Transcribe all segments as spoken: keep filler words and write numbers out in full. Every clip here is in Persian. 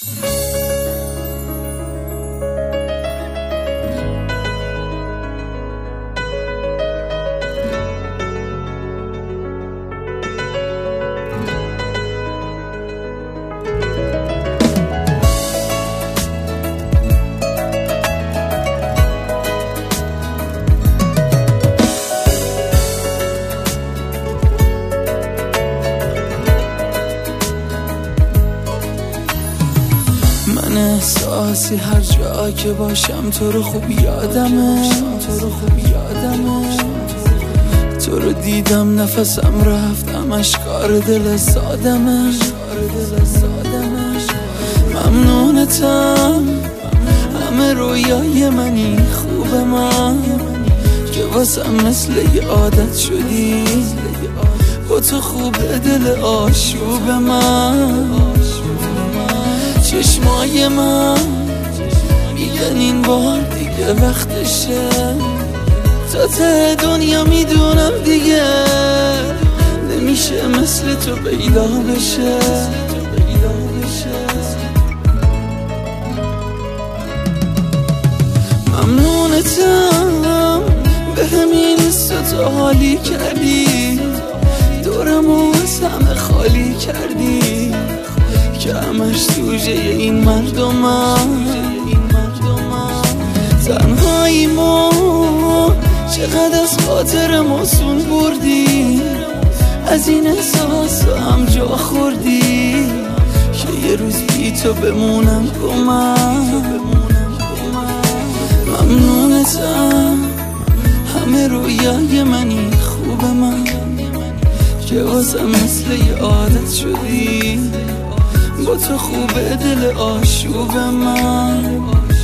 من احساسی هر جا که باشم تو رو خوب یادمه، تو رو خوب یادمه، تو رو دیدم نفسم رفتم اشکار دل سادمه، ممنونتم همه رویای منی خوب من که واسم مثل یه عادت شدی، با تو خوب دل آشوب من. چشمای من میگن این بار دیگه وقتشه، تا ته دنیا میدونم دیگه نمیشه مثل تو پیدا بشه. ممنونتم به همین تو حالی کردی، دورم و از همه خالی کردی که همش سوژه این مردمم. تنهایی ما چقدر از خاطرم آسون بردی، از این احساس هم جا خوردی که یه روز بی تو بمونم کمم. ممنونتم همه رویای منی خوب من که واسم مثل یه عادت شدی، با تو خوبه دل آشوب من.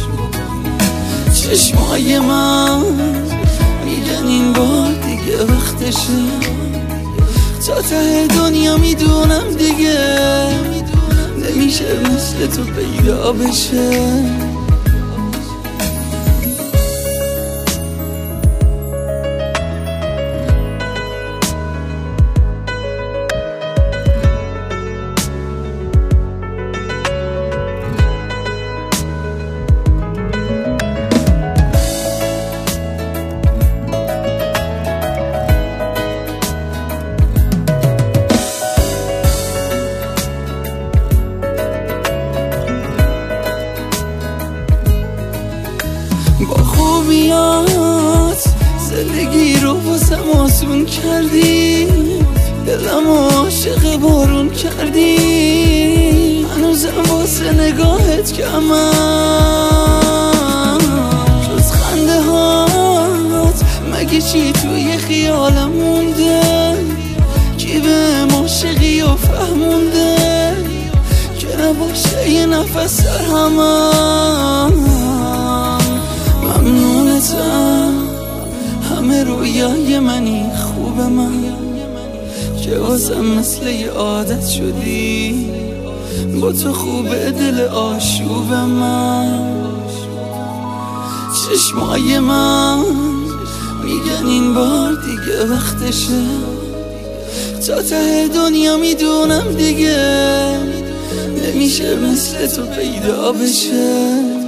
چشمای من میگن این بار دیگه وقتشه، تا ته دنیا میدونم دیگه نمیشه مثل تو پیدا بشه. با خوبیات زندگی رو واسم آسون کردی، دلم عاشق بارون کردی، هنوزم واسه نگاهت کمم. جز خنده هات مگه چی توی خیالم مونده، کی به عاشقی و فهمونده که نباشه یه نفس در همم. ممنونتم همه رویای منی خوب من که واسم مثل یه عادت شدی، با تو خوبه دل آشوب من. چشمای من میگن این بار دیگه وقتشه، تا ته دنیا میدونم دیگه نمیشه مثل تو پیدا بشه.